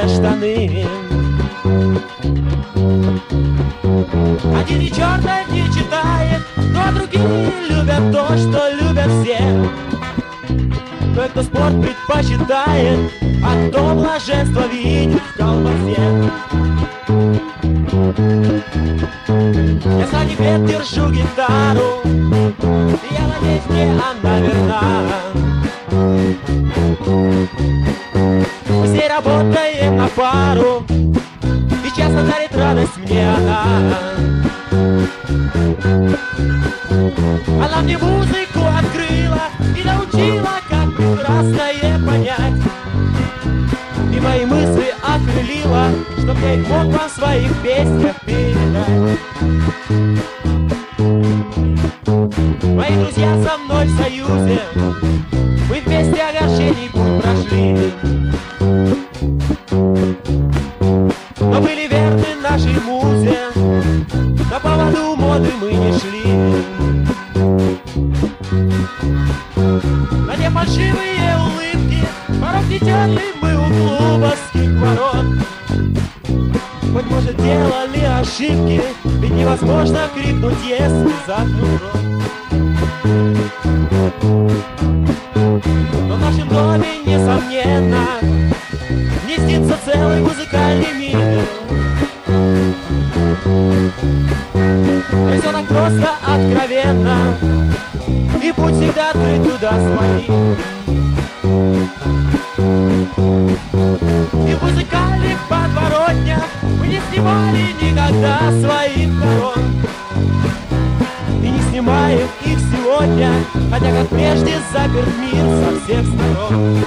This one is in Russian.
белые штаны. Один и черное не читает, но другие любят то, что любят все. Той, кто спорт предпочитает, а кто блаженство видит в колбасе. Я сзади лет держу гитару, и я надеюсь, мне она верна. Мы с ней работаем на пару, и часто дарит радость мне она. Она мне музыку открыла и научила, как прекрасное понять. И мои мысли окрылила, чтоб я их мог вам в своих песнях передать. Мои друзья со мной в союзе, мы вместе огорчений путь прошли, но были верны нашей музе, на поводу моды мы не шли. На те фальшивые улыбки порог не терли мы у клубовских ворот. Хоть, может, делали ошибки, ведь невозможно крикнуть, если заткнут рот. Но в нашем доме, несомненно, вместится целый музыкальный мир. И все так просто, откровенно, и путь всегда открыт туда своим. И в музыкальных подворотнях мы не снимали никогда своих сторон. И не снимаем их сегодня, хотя как прежде заперт мир со всех сторон.